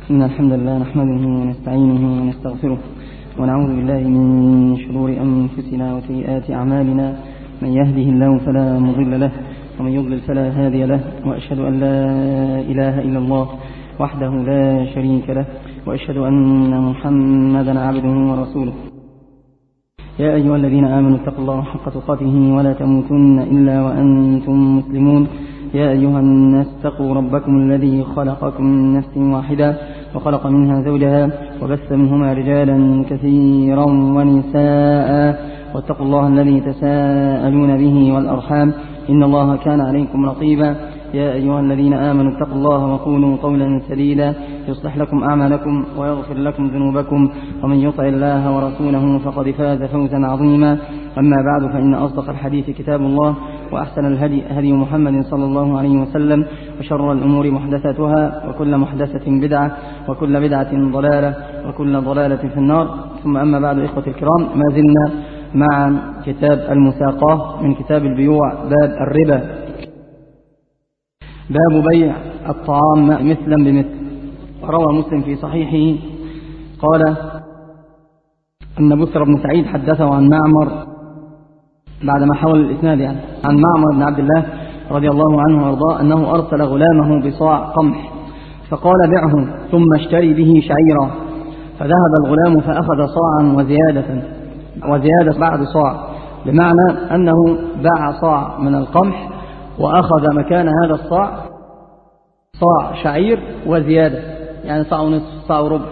إن الحمد لله نحمده ونستعينه ونستغفره ونعوذ بالله من شرور أنفسنا وسيئات أعمالنا. من يهده الله فلا مضل له ومن يضلل فلا هادي له، وأشهد أن لا إله إلا الله وحده لا شريك له، وأشهد أن محمدا عبده ورسوله. يا أيها الذين آمنوا اتقوا الله حق تقاته ولا تموتن إلا وأنتم مسلمون. يا أيها الناس اتقوا ربكم الذي خلقكم من نفس واحدة وخلق منها زوجها وبث منهما رجالا كثيرا ونساء، واتقوا الله الذي تساءلون به والأرحام إن الله كان عليكم رقيبا. يا أيها الذين آمنوا اتقوا الله وقولوا قولا سديدا يصلح لكم أعمالكم ويغفر لكم ذنوبكم، ومن يطع الله ورسوله فقد فاز فوزا عظيما. أما بعد، فإن أصدق الحديث كتاب الله، وأحسن الهدي هدي محمد صلى الله عليه وسلم، وشر الأمور محدثاتها، وكل محدثة بدعة، وكل بدعة ضلالة، وكل ضلالة في النار. ثم أما بعد، إخوة الكرام، ما زلنا مع كتاب المساقات من كتاب البيوع، باب الربا، باب بيع الطعام مثلا بمثل. روى مسلم في صحيحه قال أن بسر بن سعيد حدثه عن معمر بعدما حول الإسناد عن معمر بن عبد الله رضي الله عنه وارضاه أنه أرسل غلامه بصاع قمح فقال بعه ثم اشتري به شعيرا، فذهب الغلام فأخذ صاعا وزيادة بعد صاع، بمعنى أنه باع صاع من القمح وأخذ مكان هذا الصاع صاع شعير وزيادة، يعني صاع ونصف، صاع وربع.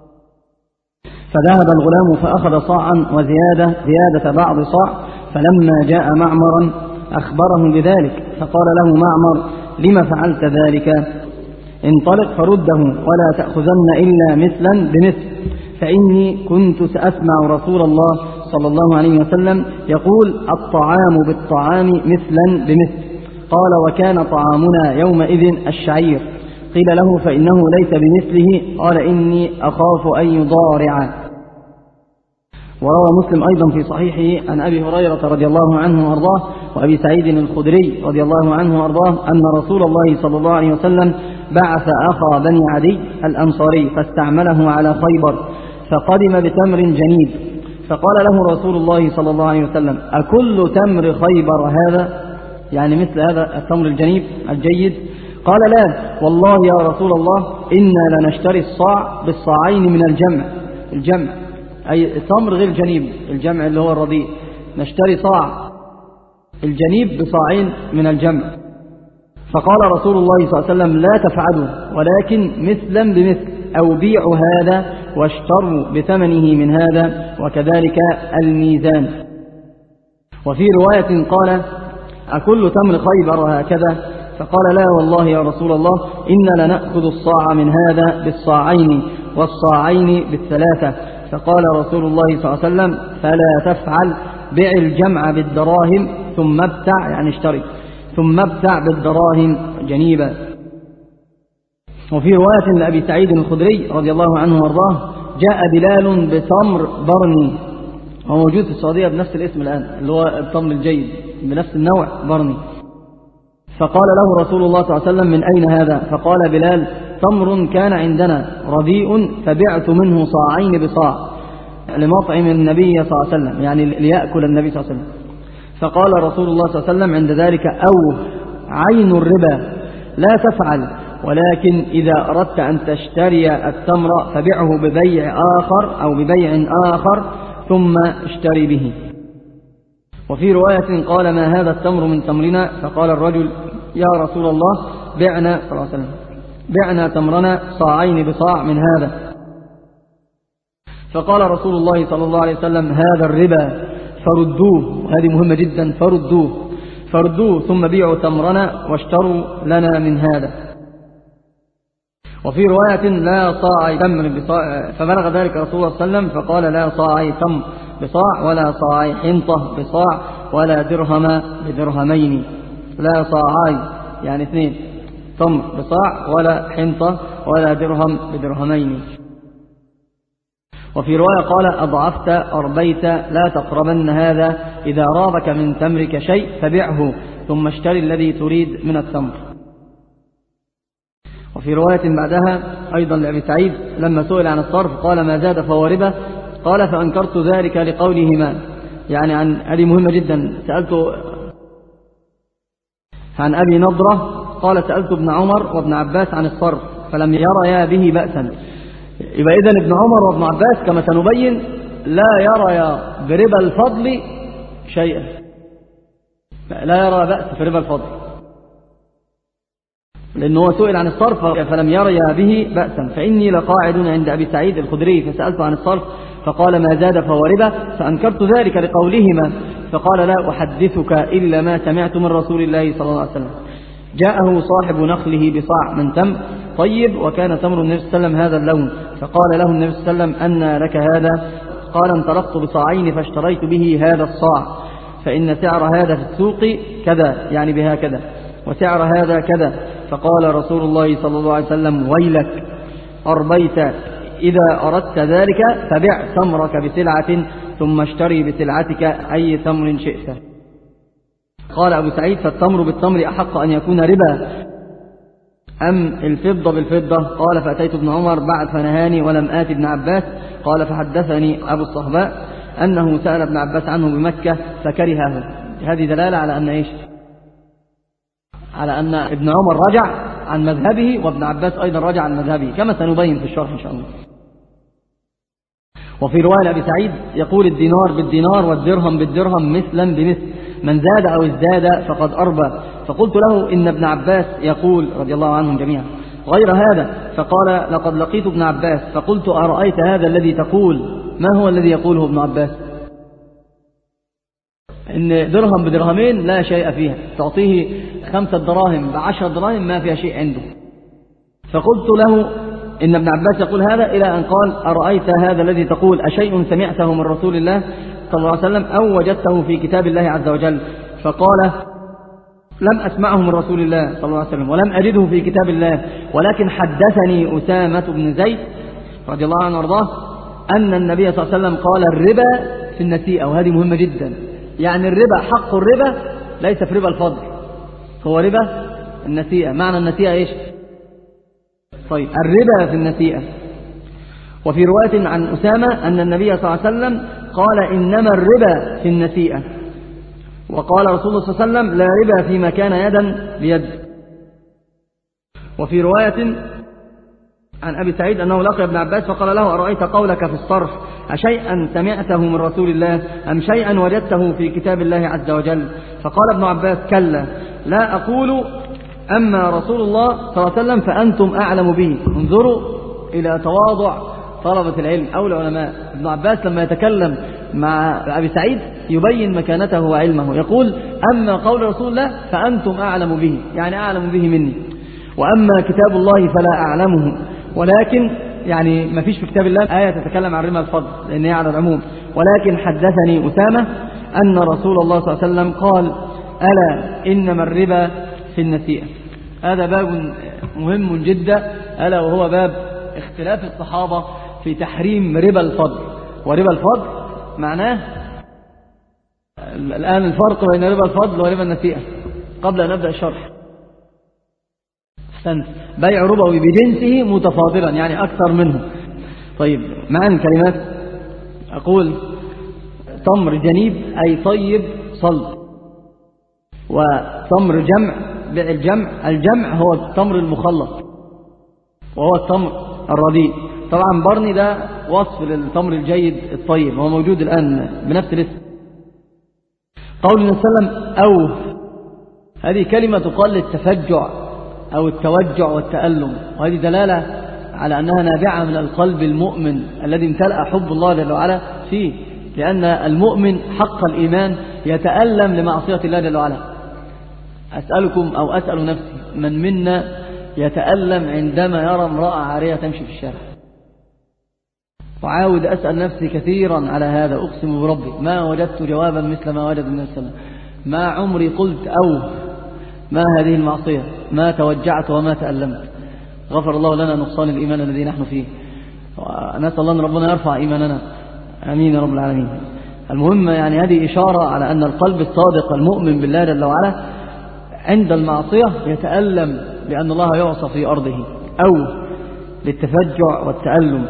فذهب الغلام فأخذ صاعا زيادة بعض صاع، فلما جاء معمرا أخبره بذلك، فقال له معمر: لما فعلت ذلك؟ انطلق فرده ولا تأخذن إلا مثلا بمثل، فإني كنت سأسمع رسول الله صلى الله عليه وسلم يقول: الطعام بالطعام مثلا بمثل. قال: وكان طعامنا يومئذ الشعير. قيل له: فإنه ليس بمثله. قال: إني أخاف أن يضارع. وروى مسلم أيضا في صحيحه عن أبي هريرة رضي الله عنه وأرضاه وأبي سعيد الخدري رضي الله عنه وأرضاه أن رسول الله صلى الله عليه وسلم بعث أخا بني عدي الأنصاري فاستعمله على خيبر، فقدم بتمر جنيب، فقال له رسول الله صلى الله عليه وسلم: أكل تمر خيبر هذا؟ يعني مثل هذا التمر الجنيب الجيد؟ قال: لا والله يا رسول الله، إنا لنشتري الصاع بالصاعين من الجمع أي التمر غير الجنيب، الجمع اللي هو الرديء، نشتري صاع الجنيب بصاعين من الجمع. فقال رسول الله صلى الله عليه وسلم: لا تفعلوا، ولكن مثلا بمثل، أو بيعوا هذا واشتروا بثمنه من هذا، وكذلك الميزان. وفي رواية قال: أكل تمر خيبر هكذا؟ فقال: لا والله يا رسول الله، إنا لنأخذ الصاع من هذا بالصاعين والصاعين بالثلاثة. فقال رسول الله صلى الله عليه وسلم: فلا تفعل، بع الجمع بالدراهم ثم ابتع، يعني اشتري، ثم ابتع بالدراهم جنيبا. وفي رواية لأبي سعيد الخدري رضي الله عنه وارضاه: جاء بلال بتمر برني، هو موجود في السعودية بنفس الاسم الآن، اللي هو التمر الجيد بنفس النوع برني. فقال له رسول الله صلى الله عليه وسلم: من أين هذا؟ فقال بلال: تمر كان عندنا رديء فبعت منه صاعين بصاع لمطعم النبي صلى الله عليه وسلم، يعني ليأكل النبي صلى الله عليه وسلم. فقال رسول الله صلى الله عليه وسلم عند ذلك: أو عين الربا، لا تفعل، ولكن إذا أردت أن تشتري التمر فبعه ببيع آخر أو ببيع آخر ثم اشتري به. وفي رواية قال: ما هذا التمر من تمرنا؟ فقال الرجل: يا رسول الله، بعنا صلى الله عليه وسلم، بعنا تمرنا صاعين بصاع من هذا. فقال رسول الله صلى الله عليه وسلم: هذا الربا، فردوه، هذه مهمة جدا، فردوه ثم بيعوا تمرنا واشتروا لنا من هذا. وفي رواية: لا صاع تمر بصاع. فبلغ ذلك رسول الله صلى الله عليه وسلم فقال: لا صاع تمر بصاع، ولا صاع حنطة بصاع، ولا درهم بدرهمين. لا صاعي يعني 2 تمر بصاع، ولا حنطة، ولا درهم بدرهمين. وفي رواية قال: أضعفت أربيت، لا تقربن هذا، إذا رابك من تمرك شيء فبعه ثم اشتري الذي تريد من التمر. وفي رواية بعدها أيضا لأبي سعيد لما سئل عن الصرف قال ما زاد فهو ربا، قال فأنكرت ذلك لقولهما. يعني عن هذه مهمة جدا، سألت عن أبي نضرة قال سألت ابن عمر وابن عباس عن الصرف فلم يريا به بأسا. يبقى إذن ابن عمر وابن عباس كما سنبين لا يريا بربا الفضل شيئا، لا يرى بأس في ربا الفضل، لأنه سئل عن الصرف فلم يريا به بأسا. فإني لقاعد عند أبي سعيد الخدري فسألت عن الصرف فقال ما زاد فهو ربا، فأنكرت ذلك لقولهما، فقال لا أحدثك إلا ما سمعت من رسول الله صلى الله عليه وسلم. جاءه صاحب نخله بصاع من تمر طيب، وكان تمر النبي صلى الله عليه وسلم هذا اللون، فقال له النبي صلى الله عليه وسلم أن لك هذا؟ قال انطلقت بصاعين فاشتريت به هذا الصاع، فإن سعر هذا في السوق كذا، يعني بهكذا، وسعر هذا كذا. فقال رسول الله صلى الله عليه وسلم ويلك أربيت، إذا أردت ذلك فبع تمرك بسلعة ثم اشتري بسلعتك أي تمر شئت. قال أبو سعيد فالتمر بالتمر أحق أن يكون ربا أم الفضة بالفضة؟ قال فأتيت ابن عمر بعد فنهاني ولم آت ابن عباس. قال فحدثني أبو الصهباء أنه سأل ابن عباس عنه بمكة فكرهه. هذه دلالة على أن إيش؟ على أن ابن عمر رجع عن مذهبه وابن عباس أيضا رجع عن مذهبه كما سنبين في الشرح إن شاء الله. وفي رواية لأبي سعيد يقول الدينار بالدينار والدرهم بالدرهم مثلا بمثل، من زاد أو ازداد فقد أربى. فقلت له إن ابن عباس يقول رضي الله عنهم جميعا غير هذا، فقال لقد لقيت ابن عباس فقلت أرأيت هذا الذي تقول؟ ما هو الذي يقوله ابن عباس؟ إن درهم بدرهمين لا شيء فيها، تعطيه 5 دراهم ب10 دراهم ما فيها شيء عنده. فقلت له إن ابن عباس يقول هذا، إلى أن قال أرأيت هذا الذي تقول أشيء سمعته من رسول الله صلى الله عليه وسلم أو وجدته في كتاب الله عز وجل؟ فقال لم أسمعه من رسول الله صلى الله عليه وسلم ولم أجده في كتاب الله، ولكن حدثني أسامة بن زيد رضي الله عنه وارضاه أن النبي صلى الله عليه وسلم قال الربا في النسيئة. وهذه مهمة جدا، يعني الربا حق الربا ليس في ربا الفضل، هو ربا النسيئة. معنى النسيئة إيش؟ طيب الربا في النسيئة. وفي رواية عن أسامة أن النبي صلى الله عليه وسلم قال إنما الربا في النسيئة، وقال رسول الله صلى الله عليه وسلم لا ربا فيما كان يدا بيد. وفي رواية عن أبي سعيد أنه لقي ابن عباس فقال له أرأيت قولك في الصرف أشيئا سمعته من رسول الله أم شيئا وجدته في كتاب الله عز وجل؟ فقال ابن عباس كلا لا أقول، أما رسول الله صلى الله عليه وسلم فأنتم أعلم به. انظروا إلى تواضع طلبة العلم أو العلماء. ابن عباس لما يتكلم مع أبي سعيد يبين مكانته وعلمه، يقول أما قول رسول الله فأنتم أعلم به، يعني أعلم به مني، وأما كتاب الله فلا أعلمه. ولكن يعني ما فيش في كتاب الله آية تتكلم عن ربا الفضل لأنها على العموم، ولكن حدثني أسامة أن رسول الله صلى الله عليه وسلم قال ألا إنما الربا في النسيئة. هذا باب مهم جدا، ألا وهو باب اختلاف الصحابة في تحريم ربا الفضل. وربا الفضل معناه الآن الفرق بين ربا الفضل وربا النسيئة قبل أن نبدأ الشرح. بيع ربوي بجنسه متفاضلا يعني أكثر منه. طيب معنى الكلمات أقول تمر جنيب أي طيب صلب، وتمر جمع بيع الجمع هو التمر المخلط وهو التمر الرديء. طبعا برني ده وصف للتمر الجيد الطيب، هو موجود الآن بنفس الاسم. قول النبي صلى الله عليه وسلم أو، هذه كلمة تقال للتفجع أو التوجع والتألم، وهذه دلالة على أنها نابعة من القلب المؤمن الذي امتلأ حب الله جل وعلا فيه، لأن المؤمن حق الإيمان يتألم لمعصية الله جل وعلا. أسألكم أو أسأل نفسي من منا يتألم عندما يرى امرأة عارية تمشي في الشارع؟ وعاود أسأل نفسي كثيرا على هذا، أقسم بربي ما وجدت جوابا مثل ما وجد النبي صلى الله عليه وسلم. ما عمري قلت أو ما هذه المعصية، ما توجعت وما تألمت. غفر الله لنا نقصان الإيمان الذي نحن فيه، ونسأل الله أن ربنا يرفع إيماننا، آمين يا رب العالمين. المهم يعني هذه إشارة على أن القلب الصادق المؤمن بالله جل وعلا عند المعصية يتألم لأن الله يعصى في أرضه، أو للتفجع والتألم.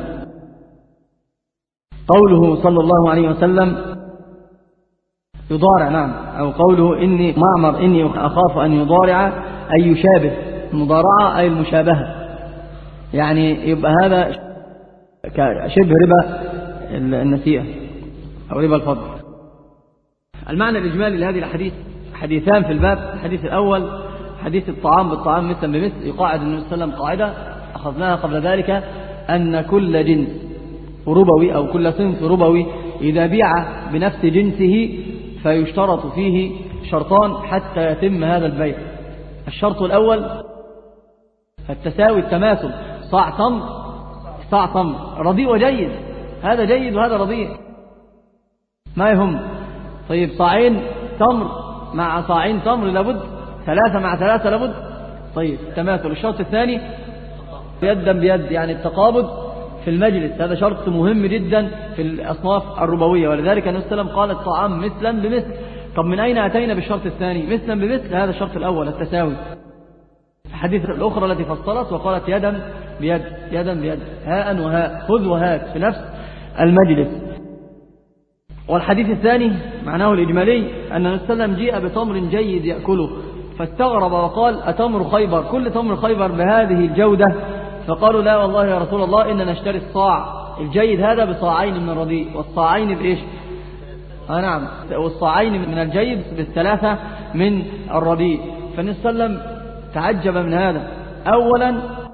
قوله صلى الله عليه وسلم يضارع، نعم، أو قوله إني معمر إني أخاف أن يضارع أي يشابه، المضارعة أي المشابهة، يعني يبقى هذا شبه ربا النسيئة أو ربا الفضل. المعنى الإجمالي لهذه الحديث حديثان في الباب. الحديث الأول حديث الطعام بالطعام مثلا بمثل، يقاعد النبي صلى الله عليه وسلم قاعدة أخذناها قبل ذلك أن كل جنس ربوي أو كل صنف ربوي إذا بيع بنفس جنسه فيشترط فيه شرطان حتى يتم هذا البيع. الشرط الأول التساوي، التماثل، صاع تمر صاع تمر، رديء وجيد، هذا جيد وهذا رديء ما يهم. طيب صاعين تمر مع صاعين تمر لابد، 3 مع 3 لابد. طيب تماثل. الشرط الثاني يدا بيد، يعني التقابض في المجلس، هذا شرط مهم جدا في الأصناف الربوية، ولذلك النبي صلى الله عليه وسلم قال الطعام مثلا بمثل. طب من أين أتينا بالشرط الثاني مثلا بمثل؟ هذا الشرط الأول التساوي. الحديث الأخرى التي فصلت وقالت يدا بيد، يدا بيد، هاء وهاء، خذ وهات في نفس المجلس. والحديث الثاني معناه الإجمالي أن النبي صلى الله عليه وسلم جيء بتمر جيد يأكله فاستغرب وقال أتمر خيبر كل تمر خيبر بهذه الجودة؟ فقالوا لا والله يا رسول الله إننا نشتري الصاع الجيد هذا بصاعين من الرديء، والصاعين بإيش؟ نعم، والصاعين من الجيد بالثلاثة من الرديء. فالنبي صلى الله عليه وسلم تعجب من هذا. أولا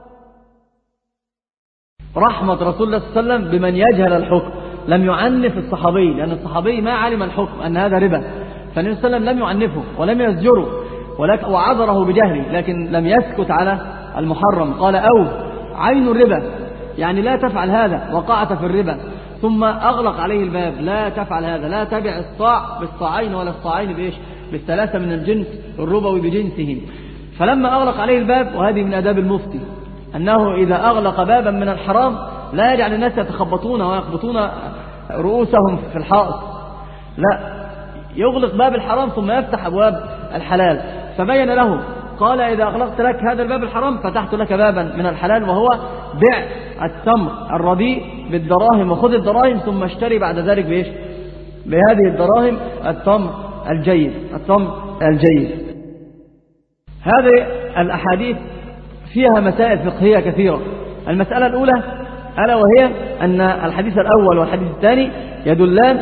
رحمة رسول الله صلى الله عليه وسلم بمن يجهل الحكم، لم يعنف الصحابي، لأن الصحابي ما علم الحكم أن هذا ربا، فالنبي صلى الله عليه وسلم لم يعنفه ولم يزجره وعذره بجهله، لكن لم يسكت على المحرم، قال أو عين الربا، يعني لا تفعل هذا، وقعت في الربا. ثم أغلق عليه الباب، لا تفعل هذا، لا تبع الصاع بالصاعين ولا الصاعين بإيش؟ بالثلاثة من الجنس الربوي بجنسهم. فلما أغلق عليه الباب، وهذه من آداب المفتي أنه إذا أغلق بابا من الحرام لا يجعل الناس يتخبطون ويخبطون رؤوسهم في الحائط، لا، يغلق باب الحرام ثم يفتح أبواب الحلال. فبين له قال إذا أغلقت لك هذا الباب الحرام فتحت لك بابا من الحلال، وهو بيع التمر الرديء بالدراهم، وخذ الدراهم ثم اشتري بعد ذلك بإيش؟ بهذه الدراهم التمر الجيد، التمر الجيد. هذه الأحاديث فيها مسائل فقهية كثيرة. المسألة الأولى ألا وهي أن الحديث الأول والحديث الثاني يدلان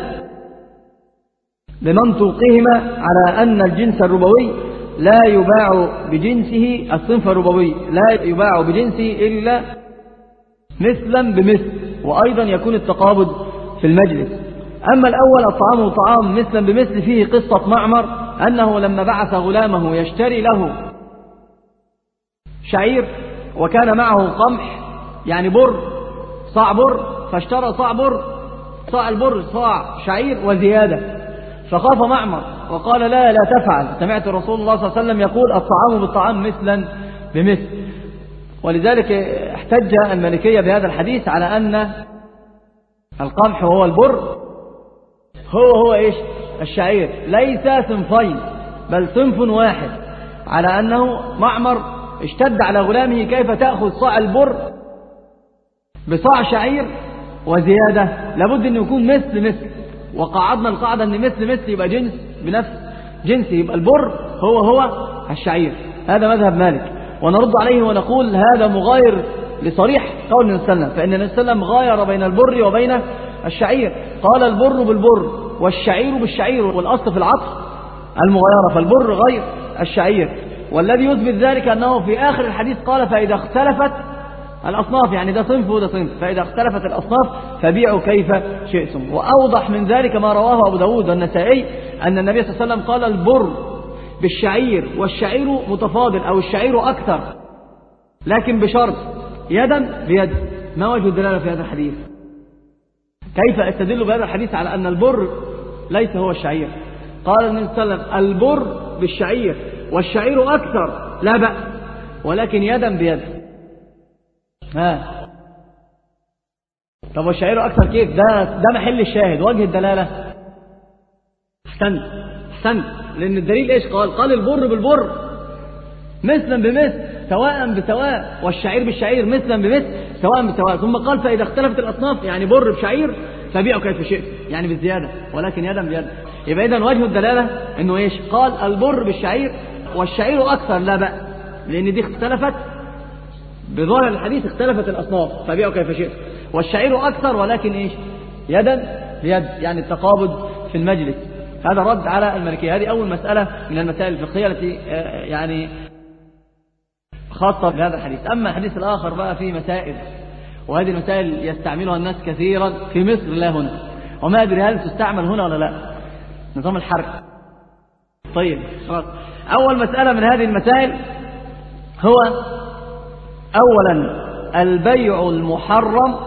بمنطوقهما على أن الجنس الربوي لا يباع بجنسه، الصنف الربوي لا يباع بجنسه إلا مثلا بمثل، وأيضا يكون التقابض في المجلس. أما الأول الطعام طعام مثلا بمثل، فيه قصة معمر أنه لما بعث غلامه يشتري له شعير وكان معه قمح يعني بر، صاع بر، فاشترى صاع بر، صاع البر صاع شعير وزيادة، فخاف معمر وقال لا تفعل، سمعت رسول الله صلى الله عليه وسلم يقول الطعام بالطعام مثلا بمثل. ولذلك احتج المالكية بهذا الحديث على أن القمح وهو البر هو إيش؟ الشعير، ليس صنفين بل صنف واحد، على أنه معمر اشتد على غلامه كيف تأخذ صاع البر بصاع شعير وزيادة، لابد أن يكون مثل، وقعدنا القاعدة أن مثل يبقى جنس بنفس جنسه، يبقى البر هو الشعير. هذا مذهب مالك، ونرد عليه ونقول هذا مغاير لصريح قول النبي صلى الله عليه وسلم، فإن النبي صلى الله عليه وسلم غاير بين البر وبين الشعير، قال البر بالبر والشعير بالشعير، والأصل في العطف المغايرة، فالبر غير الشعير. والذي يثبت ذلك أنه في آخر الحديث قال فإذا اختلفت الأصناف، يعني ده صنف وده صنف، فإذا اختلفت الأصناف فبيعوا كيف شئتم. وأوضح من ذلك ما رواه أبو داود والنسائي أن النبي صلى الله عليه وسلم قال البر بالشعير والشعير متفاضل أو الشعير أكثر، لكن بشرط يدا بيد. ما وجه الدلالة في هذا الحديث؟ كيف استدل بهذا الحديث على أن البر ليس هو الشعير؟ قال النبي صلى الله عليه وسلم البر بالشعير والشعير أكثر لا بأس، ولكن يدا بيد. طب والشعير أكثر كيف؟ ده محل الشاهد، وجه الدلالة. احسنت، لأن الدليل إيش؟ قال البر بالبر مثلا بمثل، سواء بسواء، والشعير بالشعير مثلا بمثل سواء بسواء. ثم قال فإذا اختلفت الأصناف، يعني بر بشعير فبيعوا كيف شئت، يعني بالزيادة ولكن يدا بيد. يبقى إذن وجه الدلالة إنه إيش؟ قال البر بالشعير والشعير أكثر لا بأس، لأن دي اختلفت بظاهر الحديث، اختلفت الأصناف فبيعوا كيف شئت، والشعير أكثر ولكن إيش؟ يدا بيد، يعني التقابض في المجلس. هذا رد على المالكية. هذه أول مسألة من المسائل الفقهية التي يعني خاصة بهذا الحديث. أما الحديث الآخر بقى فيه مسائل، وهذه المسائل يستعملها الناس كثيرا في مصر لا هنا، وما أدري هل تستعمل هنا ولا لا، نظام الحرق. طيب أول مسألة من هذه المسائل هو أولا البيع المحرم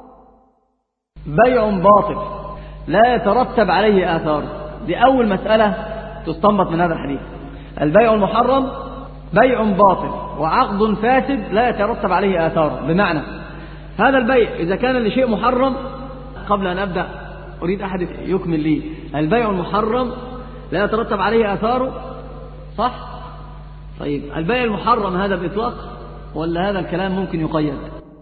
بيع باطل لا يترتب عليه آثار. دي أول مسألة تستنبط من هذا الحديث. البيع المحرم بيع باطل وعقد فاسد لا يترتب عليه آثار. بمعنى هذا البيع إذا كان لشيء محرم، قبل أن أبدأ أريد أحد يكمل لي. البيع المحرم لا يترتب عليه آثاره، صح؟ طيب البيع المحرم هذا بإطلاق ولا هذا الكلام ممكن يقيد؟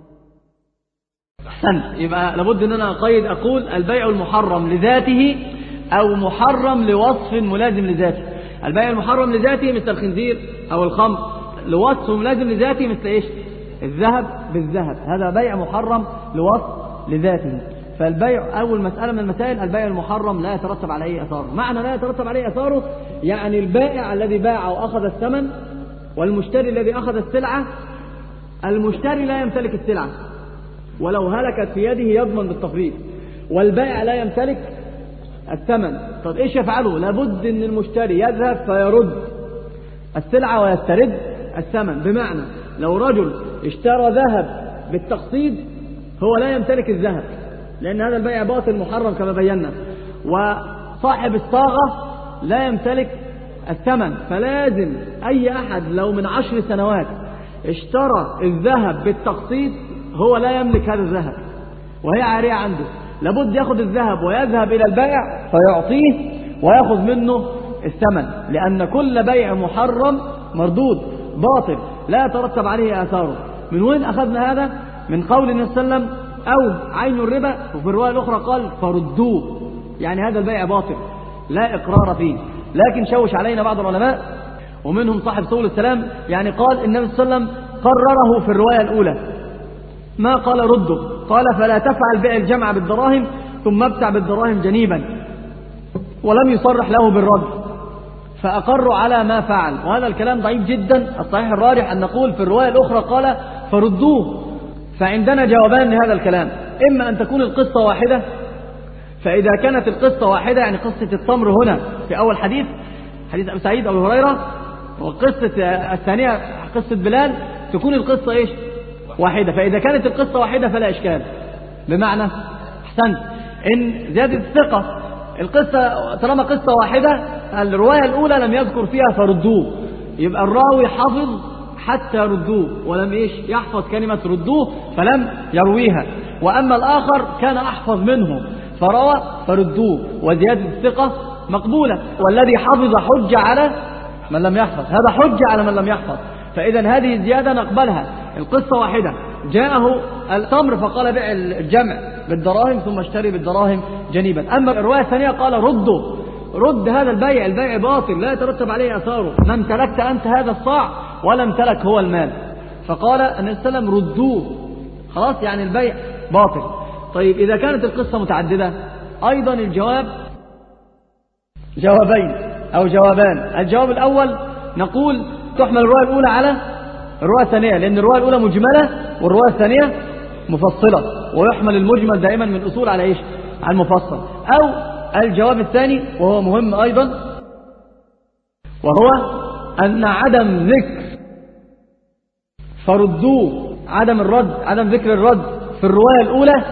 أحسنت. يبقى لابد أن أنا أقيد، أقول البيع المحرم لذاته أو محرم لوصف ملازم لذاته. البيع المحرم لذاته مثل الخنزير أو الخمر، لوصف ملازم لذاته مثل إيش؟ الذهب بالذهب، هذا بيع محرم لوصف لذاته. فالبيع أول مسألة من المسائل البيع المحرم لا يترتب عليه أثاره. معنى لا يترتب عليه أثاره يعني البائع الذي باع وأخذ الثمن والمشتري الذي أخذ السلعة، المشتري لا يمتلك السلعة ولو هلكت في يده يضمن بالتفريط، والبائع لا يمتلك الثمن. طب إيش يفعله؟ لابد أن المشتري يذهب فيرد السلعة ويسترد الثمن. بمعنى لو رجل اشترى ذهب بالتقسيط هو لا يمتلك الذهب، لأن هذا البيع باطل محرم كما بينا، وصاحب الصاغة لا يمتلك الثمن. فلازم أي أحد لو من 10 سنوات اشترى الذهب بالتقسيط هو لا يملك هذا الذهب وهي عارية عنده، لابد يأخذ الذهب ويذهب إلى البائع فيعطيه ويأخذ منه الثمن، لأن كل بيع محرم مردود باطل لا يترتب عليه آثاره. من وين أخذنا هذا؟ من قول النبي صلى الله عليه وسلم أو عين الربا، وفي الرواية الأخرى قال فردوه، يعني هذا البيع باطل لا إقرار فيه. لكن شوش علينا بعض العلماء ومنهم صاحب سبل السلام، يعني قال النبي صلى الله عليه وسلم قرره في الرواية الأولى، ما قال رده، قال فلا تفعل بيع الجمع بالدراهم ثم ابتع بالدراهم جنيبا، ولم يصرح له بالرد، فأقروا على ما فعل. وهذا الكلام ضعيف جدا. الصحيح الراجح أن نقول في الرواية الأخرى قال فردوه. فعندنا جوابان لهذا الكلام، إما أن تكون القصة واحدة، فإذا كانت القصة واحدة يعني قصة التمر هنا في أول حديث أبي سعيد أو هريرة، والقصة الثانية قصة بلال، تكون القصة إيش؟ واحدة. فإذا كانت القصة واحدة فلا إشكال. بمعنى أحسنت إن زيادة الثقة، القصة طالما قصة واحدة، الرواية الأولى لم يذكر فيها فردوه، يبقى الراوي حفظ حتى ردوه ولم إيش يحفظ كلمة ردوه فلم يرويها، وأما الآخر كان أحفظ منه فروى فردوه، وزيادة الثقة مقبولة. والذي حفظ حج على من لم يحفظ، هذا حج على من لم يحفظ. فإذا هذه الزيادة نقبلها. القصة واحدة، جاءه التمر فقال بيع الجمع بالدراهم ثم اشتري بالدراهم جنيبا. أما الرواية الثانية قال ردوا، رد هذا البيع، البيع باطل لا يترتب عليه أثاره، ما امتلكت أنت هذا الصاع ولا امتلك هو المال. فقال النبي صلى الله عليه وسلم ردوه، خلاص يعني البيع باطل. طيب إذا كانت القصة متعددة أيضا الجواب جوابين أو جوابان. الجواب الأول نقول تحمل الرواية الأولى على الرواية الثانية، لأن الرواية الأولى مجملة والرواية الثانية مفصلة، ويحمل المجمل دائما من الأصول على إيش؟ على المفصل. أو الجواب الثاني وهو مهم أيضا، وهو أن عدم ذكر فردوه، عدم الرد، عدم ذكر الرد في الرواية الأولى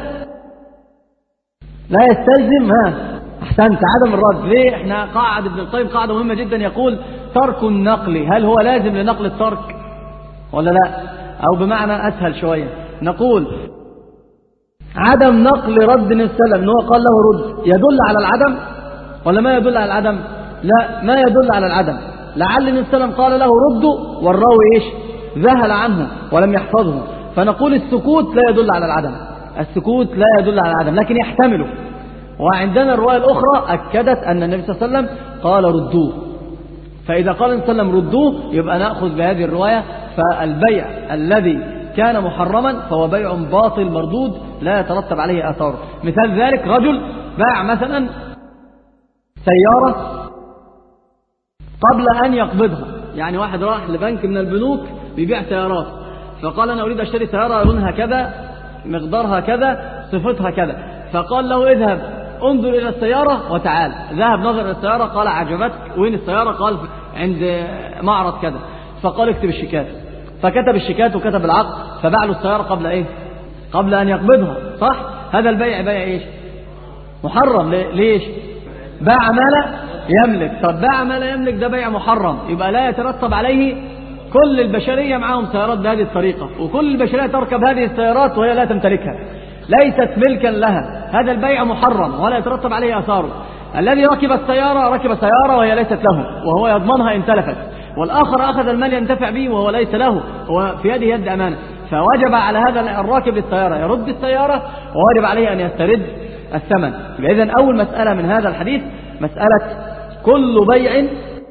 لا يستلزم أحسنت عدم الرد. ليه؟ احنا قاعد ابن القيم قاعدة مهمة جدا، يقول ترك النقل هل هو لازم لنقل الترك ولا لا؟ أو بمعنى أسهل شوية نقول عدم نقل رد النبي صلى الله عليه وسلم أنه قال له رد يدل على العدم ولا ما يدل على العدم؟ لا، ما يدل على العدم. لعل النبي صلى الله عليه وسلم قال له رده والراوي إيش؟ ذهل عنه ولم يحفظه، فنقول السكوت لا يدل على العدم، السكوت لا يدل على العدم لكن يحتمله. وعندنا الرواية الأخرى أكدت أن النبي صلى الله عليه وسلم قال ردوه، فإذا قال النبي صلى الله عليه وسلم ردوه يبقى نأخذ بهذه الرواية. فالبيع الذي كان محرما فهو بيع باطل مردود لا يترتب عليه آثار. مثال ذلك رجل باع مثلا سيارة قبل أن يقبضها، يعني واحد راح لبنك من البنوك بيبيع سيارات، فقال أنا أريد أشتري سيارة لونها كذا، مقدارها كذا، صفتها كذا، فقال له اذهب انظر إلى السيارة وتعال. ذهب نظر إلى السيارة، قال عجبتك، وين السيارة؟ قال عند معرض كذا. فقال اكتب الشيكات، فكتب الشيكات وكتب العقد، فباع له السيارة قبل ايه؟ قبل أن يقبضها. صح؟ هذا البيع بيع ايش؟ محرم. ليش؟ باع ما لا يملك. طب باع ما لا يملك ده بيع محرم، يبقى لا يترتب عليه كل البشرية معهم سيارات بهذه الطريقة، وكل البشرية تركب هذه السيارات وهي لا تمتلكها، ليست ملكا لها. هذا البيع محرم ولا يترتب عليه آثاره. الذي ركب السيارة ركب سيارة وهي ليست له وهو يضمنها إن تلفت، والآخر أخذ المال ينتفع به وهو ليس له، هو في يده يد أمانة. فوجب على هذا الراكب للسيارة يرد السيارة، ووجب عليه أن يسترد الثمن. إذن أول مسألة من هذا الحديث مسألة كل بيع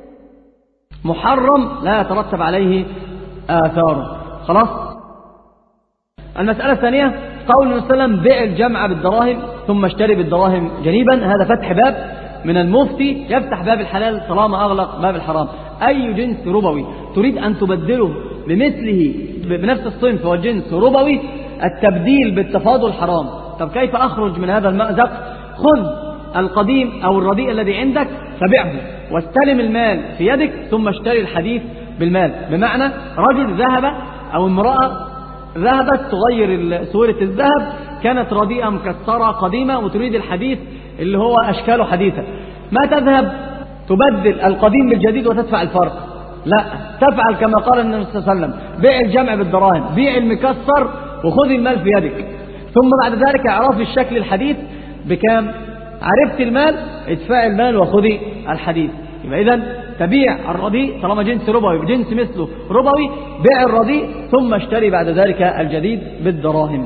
محرم لا يترتب عليه آثاره. خلاص. المسألة الثانية قول النبي صلى الله عليه وسلم بيع الجمع بالدراهم ثم اشتري بالدراهم جنيبا. هذا فتح باب من المفتي يفتح باب الحلال طالما أغلق باب الحرام. أي جنس ربوي تريد أن تبدله بمثله بنفس الصنف والجنس ربوي، التبديل بالتفاضل حرام. طب كيف أخرج من هذا المأزق؟ خذ القديم أو الرديء الذي عندك فبيعه واستلم المال في يدك ثم اشتري الحديث بالمال. بمعنى رجل ذهب أو امرأة ذهبت تغير سورة الذهب، كانت رديئة مكسرة قديمة وتريد الحديث اللي هو أشكاله حديثة، ما تذهب تبدل القديم بالجديد وتدفع الفرق، لا، تفعل كما قال النبي صلى الله عليه وسلم بيع الجمع بالدراهم، بيع المكسر وخذ المال في يدك، ثم بعد ذلك اعرف الشكل الحديث بكام، عرفت المال ادفع المال وخذي الحديث. يبقى إذن تبيع الرديء طالما جنس ربوي بجنس مثله ربوي، بيع الرديء ثم اشتري بعد ذلك الجديد بالدراهم.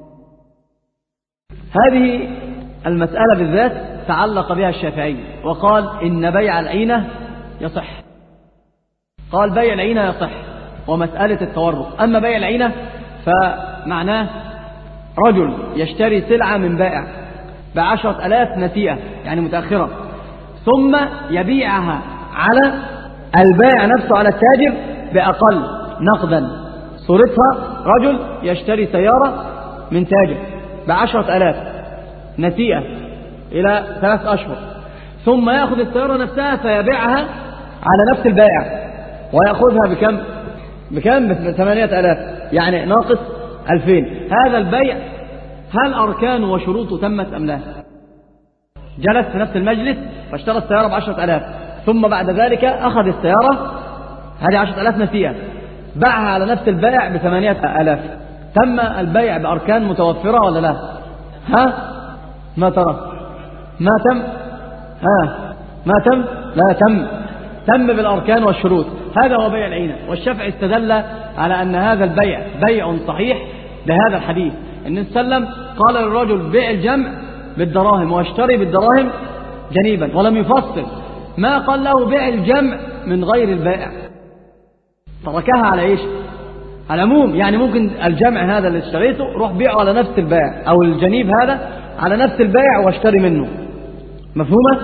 هذه المسألة بالذات تعلق بها الشافعي وقال إن بيع العينة يصح، قال بيع العينة يصح ومسألة التورق. أما بيع العينة فمعناه رجل يشتري سلعة من بائع ب10,000 نسيئة يعني متأخرة، ثم يبيعها على البائع نفسه على التاجر بأقل نقدا. صورتها رجل يشتري سيارة من تاجر ب10,000 نسيئة إلى 3 أشهر، ثم يأخذ السيارة نفسها فيبيعها على نفس البائع ويأخذها بكم؟ ب8,000 يعني ناقص 2,000. هذا البيع هل أركانه وشروطه تمت أم لا؟ جلس في نفس المجلس فاشترى السيارة ب10,000، ثم بعد ذلك أخذ السيارة هذه 10,000 نسيئة باعها على نفس البائع ب8,000. تم البيع بأركان متوفرة ولا لا؟ ما ترى؟ ما تم؟ ما تم؟ لا تم بالأركان والشروط. هذا هو بيع العينة. والشافعي استدل على أن هذا البيع بيع صحيح بهذا الحديث. النبي صلى الله عليه وسلم قال للرجل بيع الجمع بالدراهم واشتري بالدراهم جنيبا، ولم يفصل، ما قال له بيع الجمع من غير البائع، تركها على ايش؟ على العموم. يعني ممكن الجمع هذا اللي اشتريته روح بيعه على نفس البائع، او الجنيب هذا على نفس البائع واشتري منه. مفهومة؟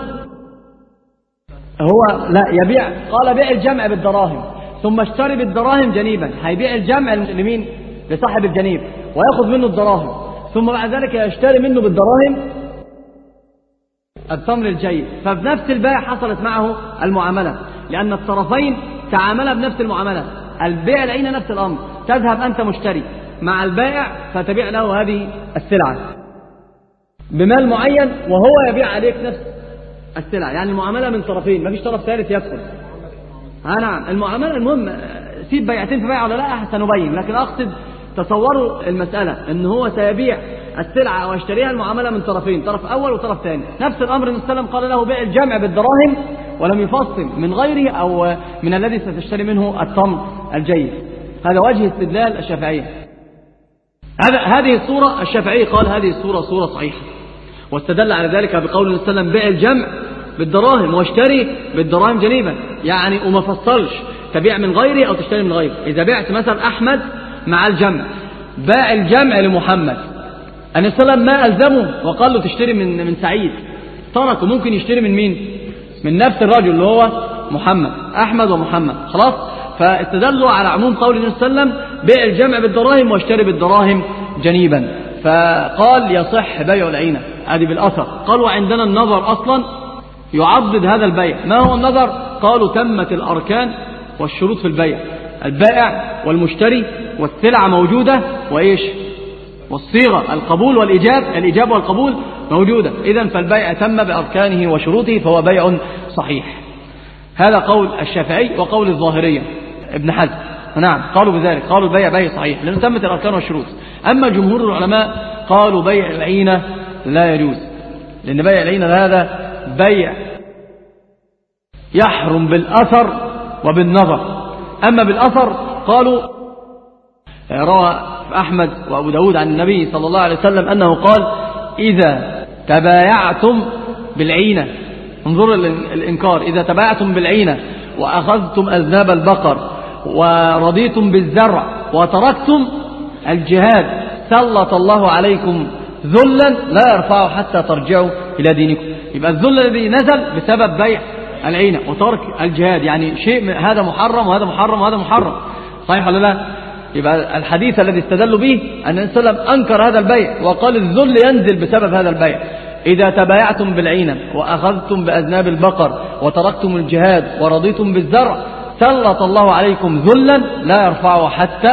هو لا يبيع، قال بيع الجمع بالدراهم ثم اشتري بالدراهم جنيبا، هيبيع الجمع لمين؟ لصاحب الجنيب ويأخذ منه الدراهم، ثم بعد ذلك يشتري منه بالدراهم التمر الجيد. فبنفس البيع حصلت معه المعاملة، لأن الطرفين تعاملا بنفس المعاملة. البيع العينة نفس الأمر، تذهب أنت مشتري مع البائع فتبيع له هذه السلعة بمال معين وهو يبيع عليك نفس السلعة، يعني المعاملة من طرفين، ما فيش طرف ثالث يدخل. نعم المعاملة. المهم سيب بيعتين في بيع ولا لا سنبين، لكن أقصد تصوروا المسألة أنه هو سيبيع السلعة ويشتريها المعاملة من طرفين، طرف أول وطرف ثاني. نفس الأمر النبي صلى الله عليه وسلم قال له بيع الجمع بالدراهم ولم يفصل من غيره أو من الذي ستشتري منه التمر الجيد. هذا وجه استدلال الشافعية. هذه الصورة الشافعي قال هذه الصورة صورة صحيحة، واستدل على ذلك بقول النبي صلى الله عليه وسلم: بيع الجمع بالدراهم واشتري بالدراهم جنيبا. يعني وما فصلش تبيع من غيري أو تشتري من غيري. إذا بعت مثلا أحمد مع الجمع، باع الجمع لمحمد، النبي صلى الله عليه وسلم ما ألزمه وقال له تشتري من سعيد، تركه. ممكن يشتري من مين؟ من نفس الرجل اللي هو محمد، أحمد ومحمد، خلاص. فاستدلوا على عموم قول النبي صلى الله عليه وسلم: بيع الجمع بالدراهم واشتري بالدراهم جنيبا. فقال يصح بيع العينة، هذه بالأثر. قالوا عندنا النظر أصلا يعضد هذا البيع. ما هو النظر؟ قالوا تمت الأركان والشروط في البيع، البائع والمشتري والسلعة موجودة، وإيش؟ والصيغة، القبول والإيجاب، الإجابة والقبول موجودة. إذن فالبيع تم بأركانه وشروطه، فهو بيع صحيح. هذا قول الشافعي وقول الظاهرية ابن حزم. نعم، قالوا بذلك، قالوا البيع بيع صحيح لأنه تمت الأركان والشروط. أما جمهور العلماء قالوا بيع العينة لا يجوز، لأن بيع العينة هذا بيع يحرم بالأثر وبالنظر. أما بالأثر قالوا روى أحمد وأبو داود عن النبي صلى الله عليه وسلم أنه قال: إذا تبايعتم بالعينة، انظروا الإنكار، إذا تبايعتم بالعينة وأخذتم أذناب البقر ورضيتم بالزرع وتركتم الجهاد، سلط الله عليكم ذلا لا يرفعه حتى ترجعوا إلى دينكم. يبقى الذل الذي نزل بسبب بيع العينة وترك الجهاد، يعني شيء هذا محرم وهذا محرم وهذا محرم، صحيح ولا لا؟ يبقى الحديث الذي استدلوا به أن النبي صلى الله عليه وسلم أنكر هذا البيع وقال الذل ينزل بسبب هذا البيع. إذا تبايعتم بالعينة وأخذتم بأذناب البقر وتركتم الجهاد ورضيتم بالزرع، سلط الله عليكم ذلا لا يرفعه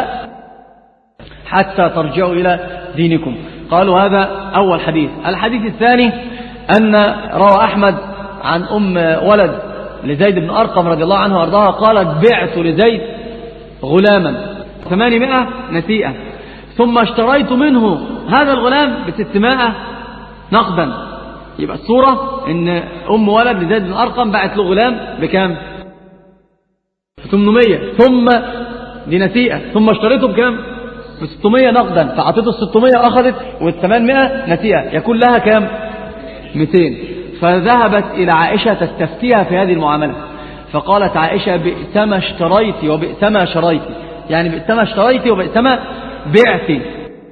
حتى ترجعوا إلى دينكم. قالوا هذا أول حديث. الحديث الثاني أن روى أحمد عن ولد لزيد بن أرقم رضي الله عنه وأرضاها قالت: بعت لزيد غلاما 800 نسيئة، ثم اشتريت منه هذا الغلام ب600 نقدا. يبقى الصورة ان ولد لزيد بن أرقم بعت له غلام بكام؟ 800، ثم دي نسيئة، ثم اشتريته بكام؟ ب600 نقدا، فعطيته 600 أخذت وال800 نسيئة، يكون لها كام؟ 200. فذهبت إلى عائشة تستفتيها في هذه المعاملة، فقالت عائشة: بئس ما اشتريت وبئس ما شريت، يعني بئس ما اشتريت وبئس ما بعت.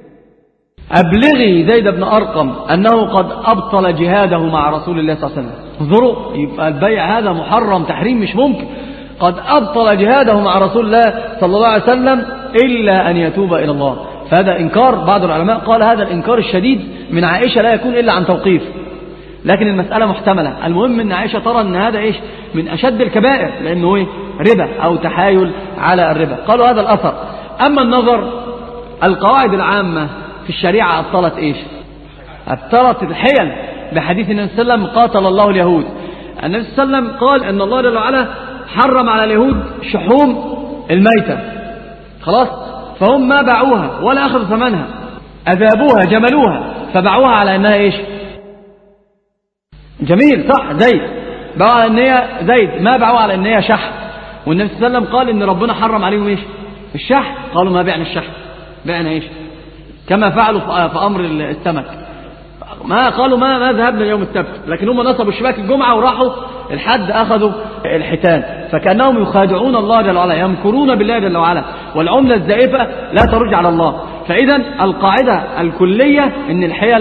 أبلغي زيد بن أرقم أنه قد أبطل جهاده مع رسول الله صلى الله عليه وسلم. انظروا، يبقى البيع هذا محرم تحريم مش ممكن. قد أبطل جهاده مع رسول الله صلى الله عليه وسلم إلا أن يتوب إلى الله. فهذا إنكار، بعض العلماء قال هذا الإنكار الشديد من عائشة لا يكون إلا عن توقيف، لكن المسألة محتملة. المهم أن عائشة ترى أن هذا إيش؟ من أشد الكبائر، لأنه إيه؟ ربا أو تحايل على الربا. قالوا هذا الأثر. أما النظر، القواعد العامة في الشريعة أبطلت إيش؟ أبطلت الحيل بحديث النبي صلى الله عليه وسلم: قاتل الله اليهود. النبي صلى الله عليه وسلم قال أن الله جل وعلا حرم على اليهود شحوم الميتة، خلاص، فهم ما باعوها ولا أخذوا ثمنها، أذابوها جملوها فباعوها على أنها إيش؟ جميل، صح، زيد باعوا على أن هي زيد، ما باعوها على أن هي شحم. والنبي صلى الله عليه وسلم قال إن ربنا حرم عليهم إيش؟ الشحم. قالوا ما بعنا الشحم، بعنا إيش؟ كما فعلوا في أمر السمك، ما قالوا ما ذهبنا يوم السبت، لكن هم نصبوا الشباك الجمعة وراحوا الحد أخذوا الحيتان، فكأنهم يخادعون الله جل وعلا، يمكرون بالله جل وعلا، والعملة الزائفة لا ترج على الله. فإذا القاعدة الكلية إن الحيل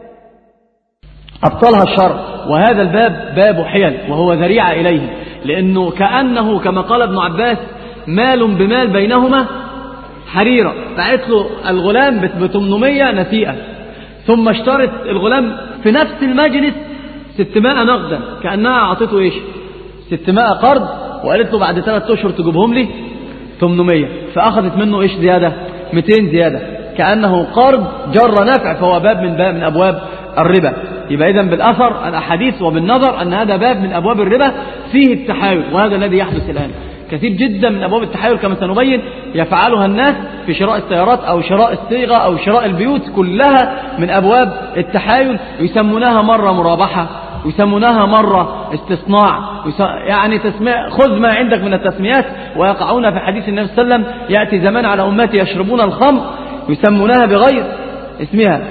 أبطلها الشرع، وهذا الباب باب حيل وهو ذريعة إليه، لأنه كأنه كما قال ابن عباس: مال بمال بينهما حريرة. بعت له الغلام ب800 نسيئة، ثم اشترت الغلام في نفس المجلس 600 نقدا، كأنها أعطته إيش؟ 600 قرض، وقالت له بعد 3 أشهر تجيبهم لي 800، فأخذت منه إيش زيادة؟ 200 زيادة، كأنه قرض جر نفع، فهو باب من أبواب الربا. يبقى إذن بالأثر الأحاديث وبالنظر أن هذا باب من أبواب الربا فيه التحايل، وهذا الذي يحدث الآن. كثير جدا من أبواب التحايل كما سنبين يفعلها الناس في شراء السيارات أو شراء الصيغة أو شراء البيوت، كلها من أبواب التحايل. يسمونها مرة مرابحة، ويسمونها مرة استصناع، يعني خذ ما عندك من التسميات، ويقعون في حديث النبي صلى الله عليه وسلم يأتي زمان على أمتي يشربون الخمر يسمونها بغير اسمها.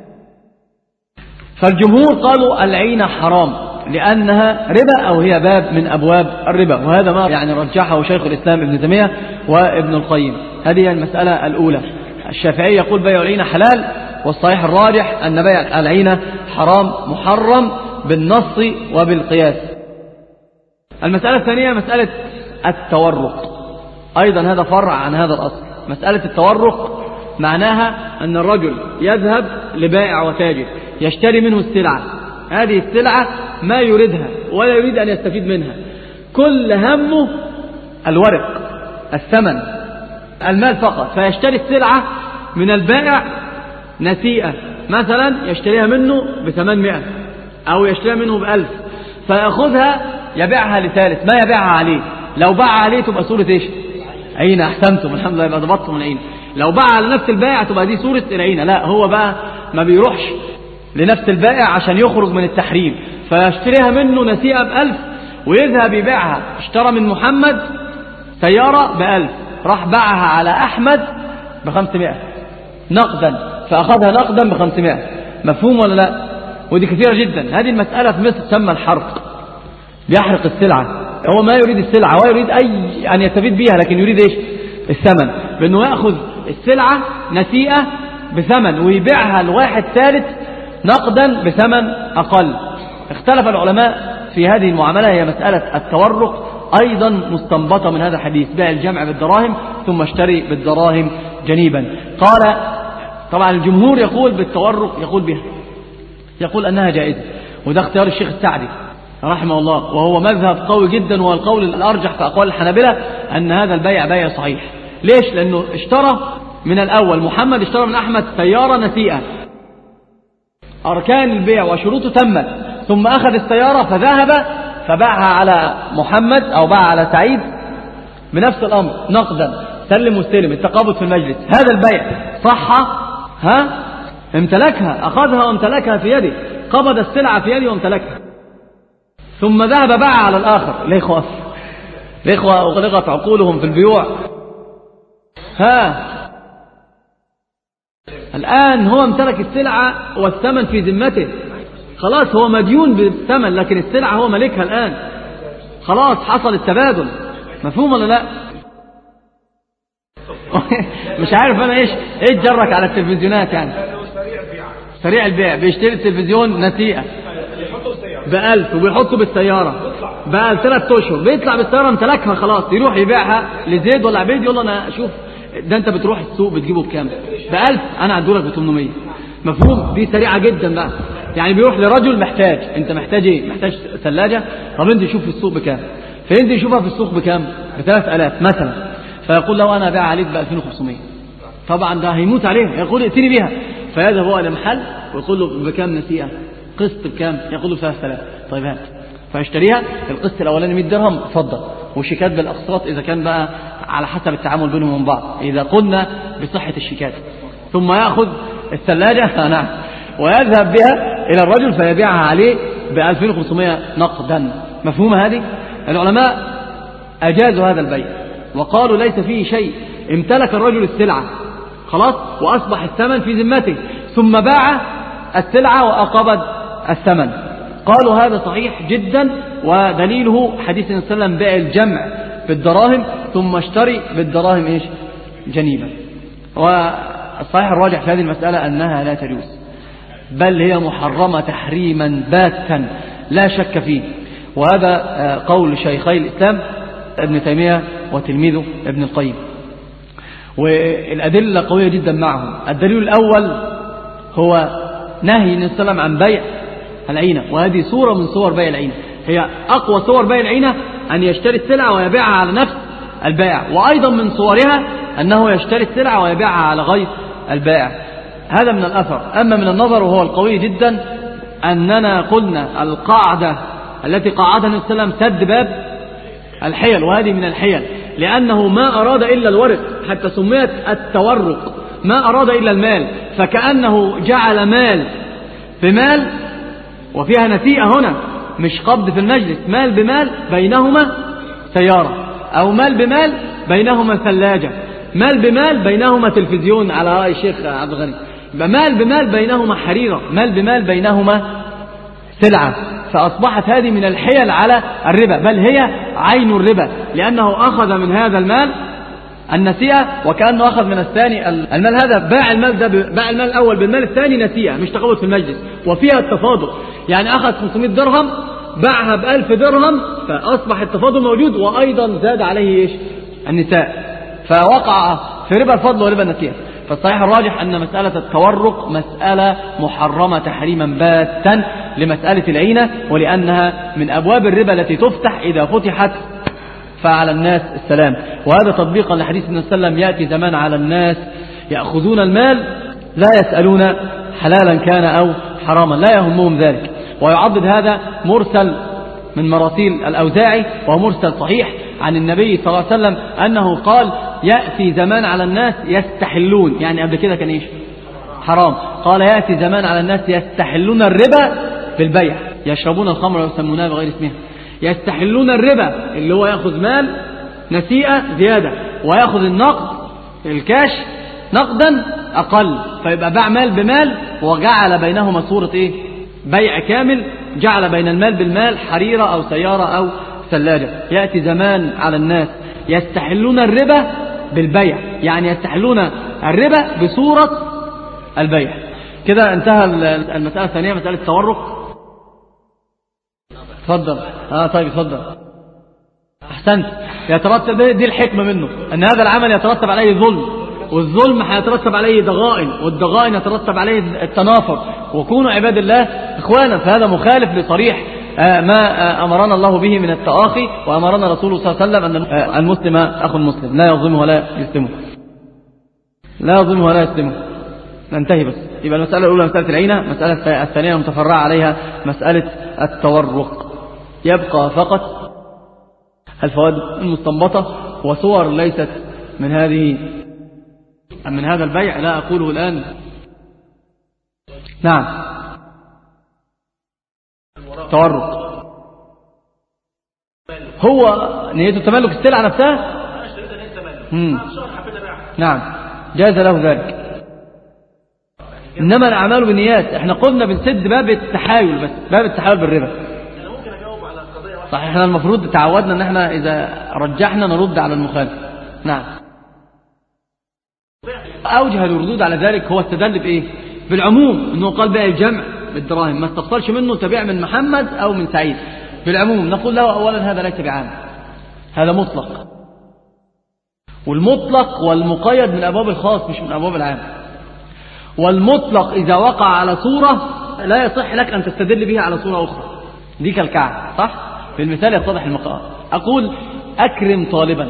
فالجمهور قالوا العينة حرام لأنها ربا أو هي باب من أبواب الربا، وهذا ما يعني رجحه شيخ الإسلام ابن تيمية وابن القيم. هذه المسألة الأولى. الشافعي يقول بيع العينة حلال، والصحيح الراجح أن بيع العينة حرام محرم بالنص وبالقياس. المسألة الثانية مسألة التورق، أيضا هذا فرع عن هذا الأصل. مسألة التورق معناها أن الرجل يذهب لبائع وتاجر يشتري منه السلعة، هذه السلعة ما يريدها ولا يريد أن يستفيد منها، كل همه الورق، الثمن، المال فقط، فيشتري السلعة من البائع نسيئة، مثلا يشتريها منه ب800 أو يشتريها منه ب1000، فيأخذها يبيعها لثالث ما يبيعها عليه. لو باع عليه تبقى صورة إيش؟ عينة. أحسنتم، الحمد لله، يبقى ضبطتم العينة. لو باع على نفس البائع تبقى دي صورة العينة. لا، هو بقى ما بيروحش لنفس البائع عشان يخرج من التحريم، فيشتريها منه نسيئة ب1000 ويذهب يبيعها. اشترى من محمد سيارة ب1000، راح باعها على أحمد ب500 نقدا، فأخذها نقدا ب500. مفهوم ولا لا؟ ودي كثيرة جدا. هذه المسألة في مصر تسمى الحرق، بيحرق السلعة. هو ما يريد السلعة ولا يريد أن يستفيد بيها، لكن يريد إيش؟ الثمن، بأنه يأخذ السلعة نسيئة بثمن ويبيعها لواحد ثالث نقدا بثمن أقل. اختلف العلماء في هذه المعاملة، هي مسألة التورق، أيضا مستنبطة من هذا الحديث، بيع الجمع بالدراهم ثم اشتري بالدراهم جنيبا. قال طبعا الجمهور يقول بالتورق، يقول بها، يقول أنها جائزة، وده اختيار الشيخ السعدي رحمه الله، وهو مذهب قوي جدا، وهو القول الأرجح في أقوال الحنابلة أن هذا البيع بيع صحيح. ليش؟ لأنه اشترى من الأول، محمد اشترى من أحمد سيارة نسيئة، أركان البيع وشروطه تمت، ثم أخذ السيارة فذهب فباعها على محمد أو باع على سعيد بنفس الأمر نقدا، سلم واستلم، التقابض في المجلس. هذا البيع صح؟ امتلكها، أخذها وامتلكها في يده، قبض السلعة في يده وامتلكها، ثم ذهب باع على الآخر. الإخوة أغلقت عقولهم في البيوع. الآن هو امتلك السلعة والثمن في ذمته، خلاص هو مديون بالثمن، لكن السلعة هو ملكها الآن، خلاص حصل التبادل. مفهوم ولا لا؟ مش عارف أنا إيش جرك على التلفزيونات يعني. سريع البيع، بيشتري التلفزيون نسيئة ب1000 وبيحطه بالسيارة بقى 3 أشهر، بيطلع بالسيارة امتلكها خلاص، يروح يبيعها لزيد ولا عبيد، يقول له أنا أشوف ده أنت بتروح السوق بتجيبه بكام؟ ب1000، أنا هدولك ب800. مفهوم؟ دي سريعة جدا بقى. يعني بيروح لرجل محتاج، أنت محتاج إيه؟ محتاج ثلاجة، طب أنت شوف في السوق بكام؟ فأنت يشوفها في السوق بكام؟ ب3000 مثلا، فيقول له أنا أبيع عليك ب2500. طبعا ده هيموت عليه، يقول ائتني بها، فيذهب هو إلى محل ويقول له بكام نسيئة؟ قسط بكام؟ يقول له 3000. طيب هات، فيشتريها. القسط الأولاني 100 درهم، اتفضل، وشيكات بالأقساط إذا كان بقى على حسب التعامل بينهم وبين بعض، إذا قلنا بصحة الشيكات. ثم يأخذ الثلاجة نعم، ويذهب بها إلى الرجل فيبيعها عليه ب2500 نقدا. مفهوم هذه؟ العلماء أجازوا هذا البيع وقالوا ليس فيه شيء، امتلك الرجل السلعة خلاص وأصبح الثمن في ذمته، ثم باع السلعة وأقبض الثمن. قالوا هذا صحيح جدا، ودليله حديث النبي صلى الله عليه وسلم بيع الجمع بالدراهم ثم اشتري بالدراهم إيش؟ جنيبا. والصحيح الراجح في هذه المسألة أنها لا تجوز، بل هي محرمة تحريما باتا لا شك فيه. وهذا قول شيخي الإسلام ابن تيمية وتلميذه ابن القيم، والأدلة قوية جدا معهم. الدليل الأول هو نهي النبي صلى الله عليه وسلم عن بيع العينة، وهذه صورة من صور بيع العينة، هي أقوى صور بيع العينة، أن يشتري السلعة ويبيعها على نفس البائع، وأيضا من صورها أنه يشتري السلعة ويبيعها على غير البائع. هذا من الأثر. أما من النظر وهو القوي جدا أننا قلنا القاعدة التي قاعدها النبي صلى الله عليه وسلم سد باب الحيل، وهذه من الحيل، لأنه ما أراد إلا الورق، حتى سميت التورق، ما أراد إلا المال، فكأنه جعل مال بمال وفيها نسيئة هنا، مش قبض في المجلس، مال بمال بينهما سيارة، أو مال بمال بينهما ثلاجة، مال بمال بينهما تلفزيون على رأي الشيخ عبد الغني، مال بمال بينهما حريرة، مال بمال بينهما سلعة. فأصبحت هذه من الحيل على الربا، بل هي عين الربا، لأنه أخذ من هذا المال النسيئة وكأنه أخذ من الثاني المال. هذا باع المال ده، باع المال الأول بالمال الثاني نسيئة، مش تقبض في المجلس، وفيها التفاضل، يعني أخذ 500 درهم باعها ب1000 درهم، فأصبح التفاضل موجود، وأيضا زاد عليه إيش؟ النساء، فوقع في ربا الفضل وربا النسيئة. فالصحيح الراجح أن مسألة التورق مسألة محرمة تحريما باتا لمسألة العينة، ولأنها من أبواب الربا التي تفتح إذا فتحت فعلى الناس السلام. وهذا تطبيقا لحديث النبي صلى الله عليه وسلم: يأتي زمان على الناس يأخذون المال لا يسألون حلالا كان أو حراما، لا يهمهم ذلك. ويعضد هذا مرسل من مراسيل الأوزاعي، وهو مرسل صحيح عن النبي صلى الله عليه وسلم أنه قال: يأتي زمان على الناس يستحلون، يعني قبل كده كان إيش؟ حرام. قال: يأتي زمان على الناس يستحلون الربا في البيع، يشربون الخمر ويسمونها بغير اسمها. يستحلون الربا اللي هو يأخذ مال نسيئة زيادة، ويأخذ النقد الكاش نقدا أقل، فيبقى باع مال بمال، وجعل بينهما صورة إيه؟ بيع كامل، جعل بين المال بالمال حريرة أو سيارة أو ثلاجة. يأتي زمان على الناس يستحلون الربا بالبيع، يعني يستحلون الربا بصورة البيع. كده انتهى المسألة الثانية، مسألة التورق. تفضل. طيب تفضل. أحسنت. يترتب دي الحكمة منه، أن هذا العمل يترتب عليه ظلم، والظلم هيترتب عليه ضغائن، والضغائن يترتب عليه التنافر، وكونوا عباد الله إخوانا. فهذا مخالف لصريح ما أمرنا الله به من التآخي، وأمرنا رسوله صلى الله عليه وسلم أن المسلم أخو المسلم لا يظلمه ولا يسلمه، لا يظلمه ولا يسلمه. ننتهي بس. يبقى المسألة الأولى مسألة العينة، مسألة الثانية متفرعة عليها مسألة التورق. يبقى فقط الفوائد المستنبطة وصور ليست من هذا البيع، لا أقوله الآن. نعم. تورق هو نيته تملك السلعة نفسها. نعم، جاز له ذلك. إنما الأعمال بالنيات. احنا قلنا بنسد باب التحايل، بس باب التحايل بالربا. صحيح، احنا المفروض تعودنا ان احنا اذا رجحنا نرد على المخالف. نعم. اوجه الردود على ذلك هو استدل بايه؟ بالعموم، انه قال بقى الجمع بالدراهم، ما استفصلش منه تبيع من محمد او من سعيد. بالعموم نقول له اولا هذا ليس بعام، هذا مطلق، والمطلق والمقيد من ابواب الخاص مش من ابواب العام. والمطلق اذا وقع على صورة لا يصح لك ان تستدل به على صورة اخرى، دي كالكعب، صح؟ في المثال يتضح المقام. أقول أكرم طالبا،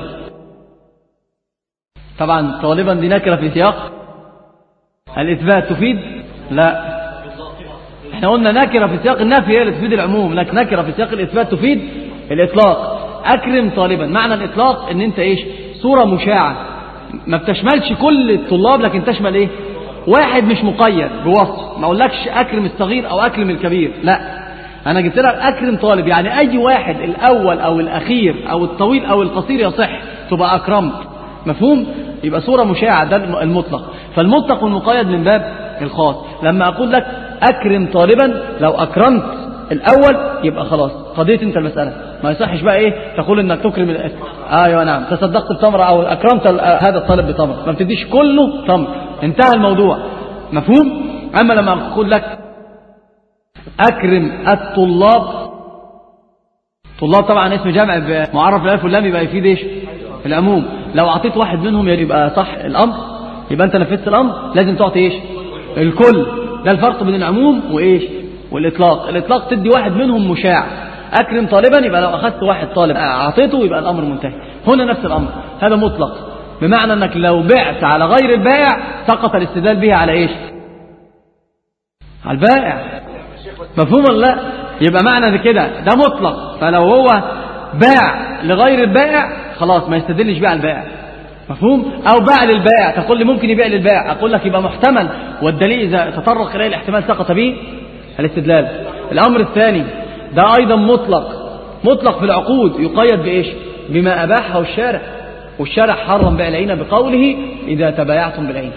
طبعا طالبا دي نكرة في سياق الإثبات تفيد؟ لا، احنا قلنا نكرة في سياق النفي هي اللي تفيد العموم، لكن نكرة في سياق الإثبات تفيد الإطلاق. أكرم طالبا معنى الإطلاق ان انت ايش؟ صورة مشاعة ما بتشملش كل الطلاب، لكن تشمل ايه؟ واحد مش مقيد بوصف. ما اقولكش أكرم الصغير أو أكرم الكبير، لا، أنا جبت لك أكرم طالب، يعني أي واحد الأول أو الأخير أو الطويل أو القصير يصح تبقى أكرمت. مفهوم؟ يبقى صورة مشاعة، ده المطلق. فالمطلق والمقيد من باب الخاص. لما أقول لك أكرم طالبا، لو أكرمت الأول يبقى خلاص قضيت أنت المسألة. ما يصحش بقى إيه تقول إنك تكرم أيوة نعم تصدقت بتمر أو أكرمت هذا الطالب بتمر، ما بتديش كله تمر، انتهى الموضوع. مفهوم؟ أما لما أقول لك أكرم الطلاب، طلاب طبعا اسم جمع معرف بالالف واللام، يبقى يفيد ايش؟ العموم. لو أعطيت واحد منهم يبقى صح الأمر، يبقى أنت نفذت الأمر. لازم تعطي ايش؟ الكل. ده الفرق بين العموم وايش؟ والإطلاق. الإطلاق تدي واحد منهم مشاع. أكرم طالبا يبقى لو أخذت واحد طالب أعطيته يبقى الأمر منتهي. هنا نفس الأمر، هذا مطلق، بمعنى أنك لو بعت على غير البائع سقط الاستدلال به على ايش؟ على البائع. مفهوم ولا لا؟ يبقى معنى كده ده مطلق، فلو هو باع لغير البائع خلاص ما يستدلش بيه على البائع. مفهوم؟ او باع للبائع، تقول لي ممكن يبيع للبائع، اقول لك يبقى محتمل، والدليل اذا تطرق اليه الاحتمال سقط به الاستدلال. الامر الثاني ده أيضا مطلق في العقود، يقيد بإيش؟ بما أباحه الشارع، والشارع حرم بيع العينة بقوله إذا تبايعتم بالعينة.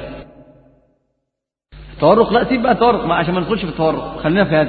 التورق لا، سيب بقى التورق عشان ما ندخلش في التورق، خلينا في هذا.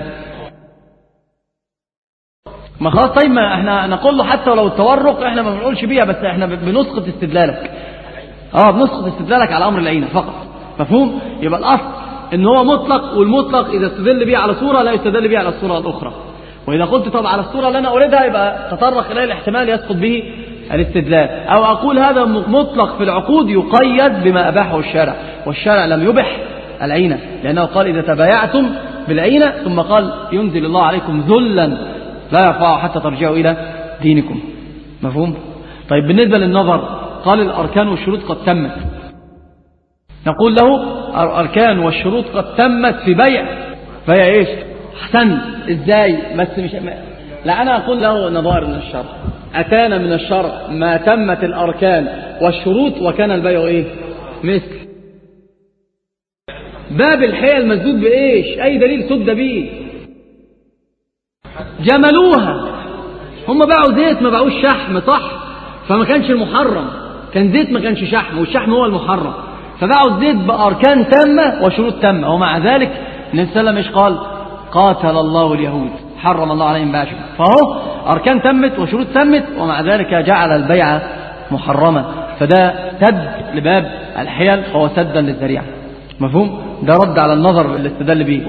ما خلاص طيب، ما احنا نقول له حتى لو التورق احنا ما بنقولش بيها، بس احنا بنسقط استدلالك. بنسقط استدلالك على أمر العينة فقط. مفهوم؟ يبقى الأصل ان هو مطلق، والمطلق إذا استدل به على صورة لا يستدل به على الصورة الأخرى. وإذا قلت طب على الصورة اللي أنا أريدها يبقى تطرق إليه الاحتمال يسقط به الاستدلال. أو أقول هذا مطلق في العقود يقيد بما أباحه الشارع، والشارع لم يبح العينة، لأنه قال إذا تبايعتم بالعينة، ثم قال ينزل الله عليكم ذلا لا يرفعه حتى ترجعوا إلى دينكم. مفهوم؟ طيب بالنسبة للنظر، قال الأركان والشروط قد تمت. نقول له الأركان والشروط قد تمت في بيع إيش؟ أحسن إزاي؟ بس مش لا، أنا أقول له نظائر من الشرع. أتانا من الشرع ما تمت الأركان والشروط وكان البيع إيه؟ مثل باب الحيل مسدود بإيش؟ أي دليل سد به؟ جملوها، هم باعوا زيت ما باعوش شحم، صح؟ فما كانش المحرم، كان زيت ما كانش شحم، والشحم هو المحرم، فباعوا الزيت بأركان تامة وشروط تامة. ومع ذلك النبي صلى الله عليه وسلم ايش قال؟ قاتل الله اليهود حرم الله عليهم باشا. فهو أركان تمت وشروط تمت، ومع ذلك جعل البيع محرمة، فده سد لباب الحيل وهو سدا للذريعة. مفهوم؟ ده رد على النظر اللي استدل به.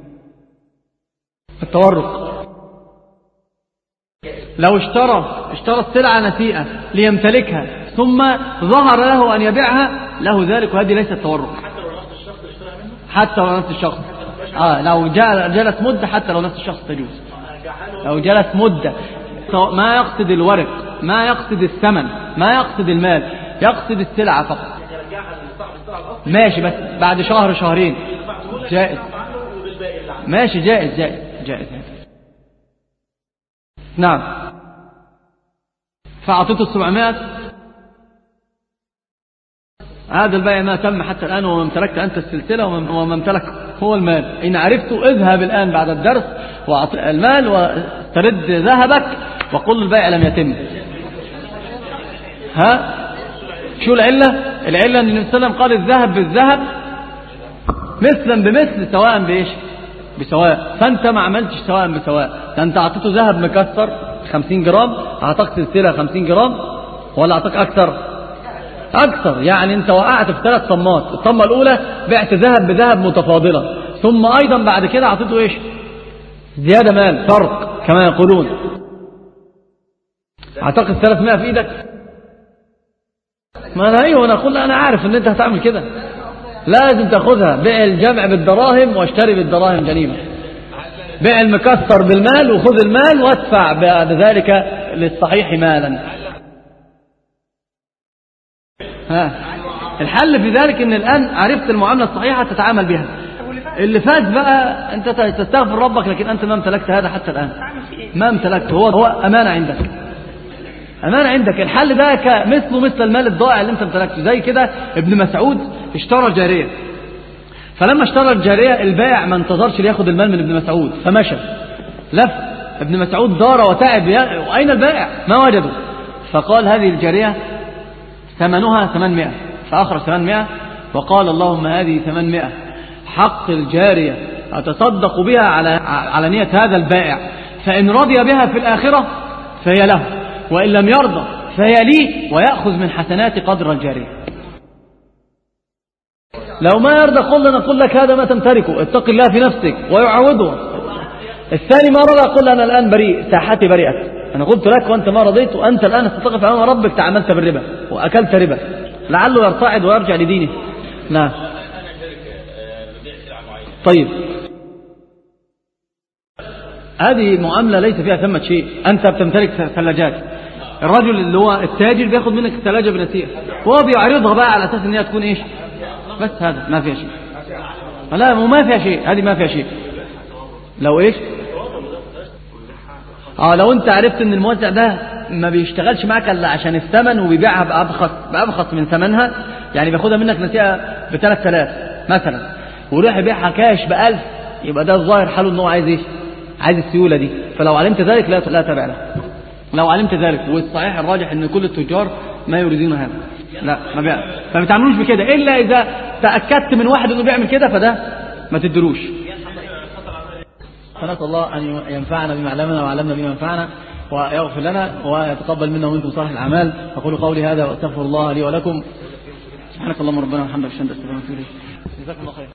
التورق، لو اشترى السلعة نسيئة ليمتلكها ثم ظهر له أن يبيعها له ذلك، وهذه ليست تورق. حتى لو نفس الشخص لو جلس مدة، حتى لو نفس الشخص تجوز. لو جلس مدة، ما يقصد الورق، ما يقصد الثمن، ما يقصد المال، يقصد السلعة فقط. ماشي، بس بعد شهر شهرين جائز. ماشي، جائز. نعم. فأعطيته 700، هذا البيع ما تم حتى الآن، وما امتلكت أنت السلسلة وما امتلك هو المال. إن عرفته اذهب الآن بعد الدرس وأعطي المال واسترد ذهبك وقل البيع لم يتم. شو العلة؟ العلة أن النبي صلى الله عليه وسلم قال الذهب بالذهب مثلا بمثل سواء بإيش؟ بسواء. فأنت ما عملتش سواء بسواء، أنت أعطيته ذهب مكسر 50 جرام، أعطاك سلسلة 50 جرام، ولا أعطاك أكثر. يعني أنت وقعت في 3 طمات. الطمة الأولى بعت ذهب بذهب متفاضلة، ثم أيضا بعد كده أعطيته إيش؟ زيادة مال، فرق كما يقولون. أعتقد 300 في إيدك. ما أنا أيوه، أنا أقول أنا عارف أن أنت هتعمل كده، لازم تأخذها. بيع الجمع بالدراهم واشتري بالدراهم جنيمة. بيع المكسر بالمال وخذ المال وادفع بعد ذلك للصحيح مالا. الحل في ذلك ان الآن عرفت المعاملة الصحيحة تتعامل بها. اللي فات بقى انت تستغفر ربك، لكن انت ما امتلكت هذا حتى الآن، ما امتلكت. هو أمانة عندك. الحل ده مثل المال الضائع اللي انت امتلكته. زي كده ابن مسعود اشترى جارية، فلما اشترى الجارية البائع ما انتظرش لياخد المال من ابن مسعود، فمشى لف. ابن مسعود دار وتعب، وأين البائع؟ ما وجده. فقال هذه الجارية ثمنها 800، فأخرج 800 وقال اللهم هذه 800 حق الجارية أتصدق بها على نية هذا البائع، فإن رضي بها في الآخرة فهي له، وإن لم يرضى فهي لي، ويأخذ من حسنات قدر الجارية. لو ما يرضى قل لك هذا ما تمتلكه، اتق الله في نفسك ويعوضه. الثاني ما رضى قل أنا الآن بريء، ساحتي بريئة، أنا قلت لك وأنت ما رضيت، وأنت الآن ستقف أمام ربك تعاملت بالربا وأكلت ربا، لعله يرتعد ويرجع لدينه. نعم. طيب هذه معاملة ليس فيها ثمة شيء. أنت بتمتلك ثلاجات، الرجل اللي هو التاجر بياخد منك الثلاجة بنسيئة، وهو بيعرضها بقى على أساس أنها تكون إيش؟ بس هذا ما فيها شيء. لا، ما فيها شيء، هذه ما فيها شيء. لو إيش؟ لو أنت عرفت أن الموزع ده ما بيشتغلش معك إلا عشان الثمن وبيبيعها بأبخص من ثمنها، يعني بياخدها منك نسيئة ب3000 مثلا، ويروح يبيعها كاش ب1000، يبقى ده الظاهر حاله أنه عايز إيش؟ عايز السيولة دي، فلو علمت ذلك لا تبع له. لو علمت ذلك، والصحيح الراجح ان كل التجار ما يريدون هذا، لا ما بيع، فما تعملوش بكده الا اذا تاكدت من واحد انه بيعمل كده، فده ما تدروش. فنسال الله ان ينفعنا بما علمنا وعلمنا بما ينفعنا ويغفر لنا ويتقبل منا ومنكم صالح الاعمال. اقول قولي هذا واستغفر الله لي ولكم. سبحانك اللهم ربنا وبحمدك اشهد ان لا اله الا انت استغفرك واتوب اليك. جزاكم الله خير.